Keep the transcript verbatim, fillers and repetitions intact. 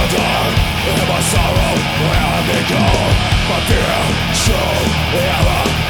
dark in my sorrow, where I become my fear. So ever